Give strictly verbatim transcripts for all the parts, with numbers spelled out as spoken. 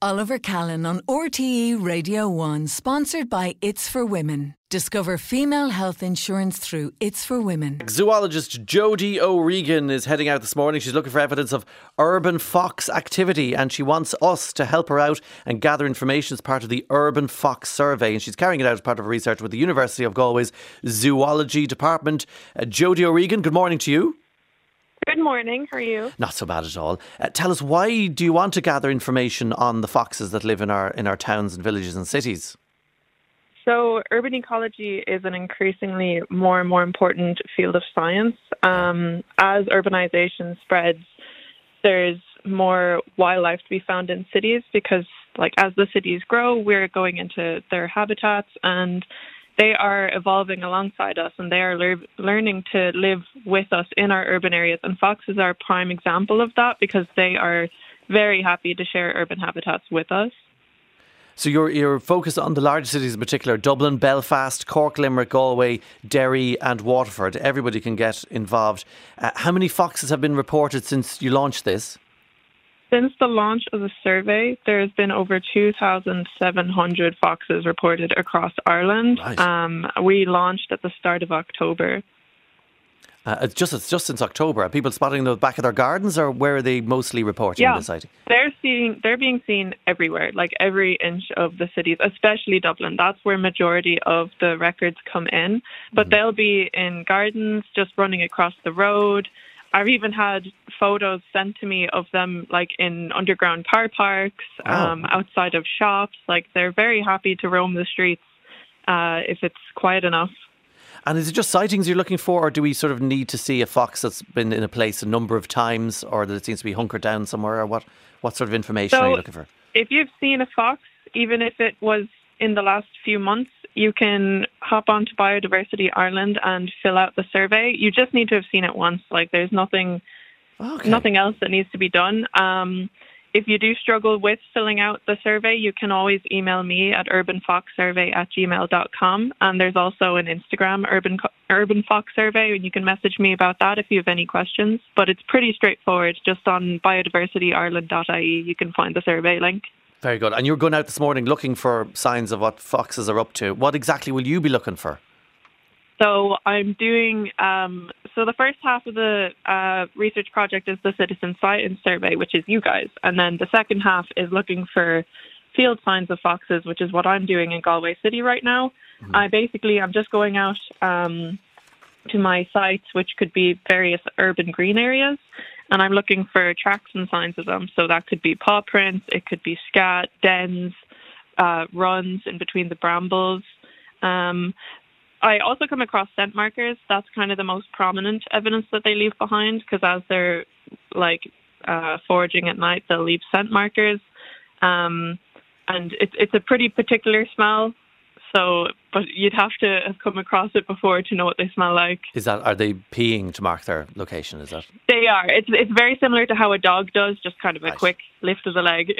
Oliver Callan on R T E Radio one, sponsored by It's for Women. Discover female health insurance through It's for Women. Zoologist Jodie O'Regan is heading out this morning. She's looking for evidence of urban fox activity, and she wants us to help her out and gather information as part of the Urban Fox Survey. And she's carrying it out as part of her research with the University of Galway's Zoology Department. Uh, Jodie O'Regan, good morning to you. Good morning. How are you? Not so bad at all. Uh, tell us, why do you want to gather information on the foxes that live in our in our towns and villages and cities? So urban ecology is an increasingly more and more important field of science. Um, as urbanization spreads, there's more wildlife to be found in cities because, like, as the cities grow, we're going into their habitats and they are evolving alongside us, and they are lear- learning to live with us in our urban areas. And foxes are a prime example of that because they are very happy to share urban habitats with us. So you're, you're focused on the larger cities in particular, Dublin, Belfast, Cork, Limerick, Galway, Derry and Waterford. Everybody can get involved. Uh, how many foxes have been reported since you launched this? Since the launch of the survey, there has been over two thousand seven hundred foxes reported across Ireland. Right. Um, we launched at the start of October. Uh, it's just it's just since October. Are people spotting the back of their gardens, or where are they mostly reporting yeah, this sighting? They're seeing they're being seen everywhere, like every inch of the cities, especially Dublin. That's where majority of the records come in. But mm-hmm. they'll be in gardens, just running across the road. I've even had photos sent to me of them, like, in underground car parks, oh. um, outside of shops. Like, they're very happy to roam the streets uh, if it's quiet enough. And is it just sightings you're looking for, or do we sort of need to see a fox that's been in a place a number of times, or that it seems to be hunkered down somewhere, or what, what sort of information so are you looking for? If you've seen a fox, even if it was in the last few months, you can hop onto Biodiversity Ireland and fill out the survey. You just need to have seen it once. Like, there's nothing okay. nothing else that needs to be done. Um, if you do struggle with filling out the survey, you can always email me at urban fox survey at gmail dot com. And there's also an Instagram, Urban, Urban Fox Survey, and you can message me about that if you have any questions. But it's pretty straightforward. Just on biodiversity ireland dot I E, you can find the survey link. Very good. And you're going out this morning looking for signs of what foxes are up to. What exactly will you be looking for? So I'm doing, um, so the first half of the uh, research project is the Citizen Science Survey, which is you guys. And then the second half is looking for field signs of foxes, which is what I'm doing in Galway City right now. Mm-hmm. I basically, I'm just going out um, to my sites, which could be various urban green areas. And I'm looking for tracks and signs of them. So that could be paw prints, it could be scat, dens, uh, runs in between the brambles. Um, I also come across scent markers. That's kind of the most prominent evidence that they leave behind, because as they're like uh, foraging at night, they'll leave scent markers. Um, and it's it's a pretty particular smell. So, but you'd have to have come across it before to know what they smell like. Is that, are they peeing to mark their location? Is that? They are. It's it's very similar to how a dog does, just kind of a right. quick lift of the leg.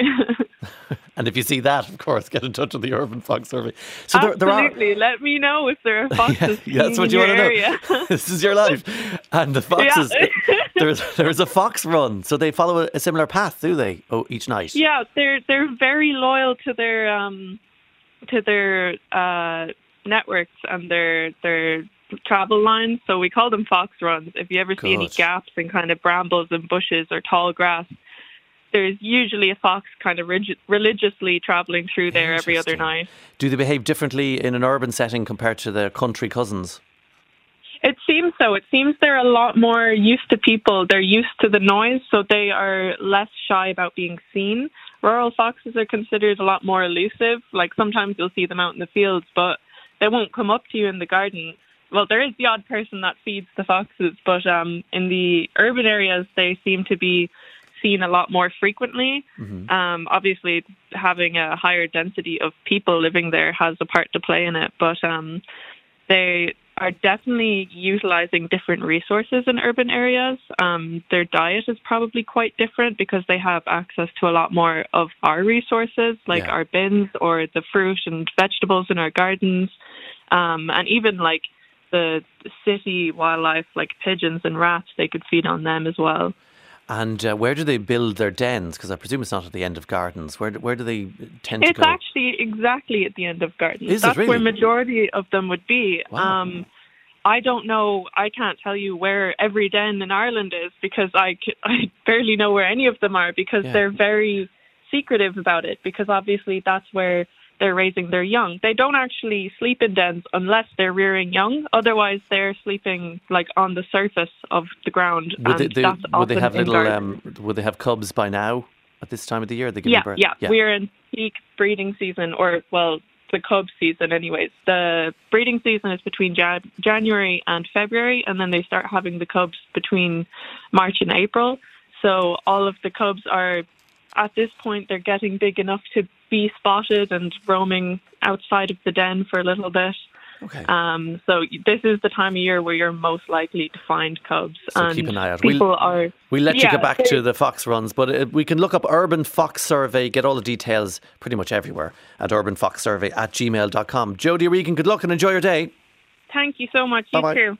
And if you see that, of course, get in touch with the Urban Fox Survey. So there, Absolutely. There are... Let me know if there are foxes yeah, yeah, that's what in you your want to area. know. This is your life. And the foxes, yeah. there's there's a fox run, so they follow a, a similar path, do they? Oh, each night. Yeah, they're they're very loyal to their um to their uh. networks and their their travel lines, so we call them fox runs. If you ever see Good. any gaps in kind of brambles and bushes or tall grass, there's usually a fox kind of rig- religiously travelling through there every other night. Do they behave differently in an urban setting compared to their country cousins? It seems so. It seems they're a lot more used to people. They're used to the noise, so they are less shy about being seen. Rural foxes are considered a lot more elusive. Like, sometimes you'll see them out in the fields, but they won't come up to you in the garden. Well, there is the odd person that feeds the foxes, but um, in the urban areas, they seem to be seen a lot more frequently. Mm-hmm. Um, obviously, having a higher density of people living there has a part to play in it, but um, they are definitely utilising different resources in urban areas. Um, their diet is probably quite different because they have access to a lot more of our resources, like yeah. our bins or the fruit and vegetables in our gardens, um, and even like the city wildlife, like pigeons and rats, they could feed on them as well. And uh, where do they build their dens? Because I presume it's not at the end of gardens. Where do, where do they tend It's to go? It's actually exactly at the end of gardens. Is That's it really? where majority of them would be. Wow. Um, I don't know, I can't tell you where every den in Ireland is because I, c- I barely know where any of them are because Yeah. they're very secretive about it because obviously that's where they're raising their young. They don't actually sleep in dens unless they're rearing young. Otherwise, they're sleeping like on the surface of the ground. Would they, and they, that's would they often have in little? gardens. Um, would they have cubs by now at this time of the year? They give Yeah, birth? yeah, We're in peak breeding season, or well, the cub season anyways. The breeding season is between Jan- January and February, and then they start having the cubs between March and April. So all of the cubs are, at this point, they're getting big enough to be spotted and roaming outside of the den for a little bit. Okay. Um, so this is the time of year where you're most likely to find cubs. So and keep an eye out. People We'll- are... We'll let you Yeah, get back they- to the fox runs, but uh, we can look up Urban Fox Survey, get all the details pretty much everywhere at urban fox survey at gmail dot com. Jodie Regan, good luck and enjoy your day. Thank you so much. You Bye-bye. too.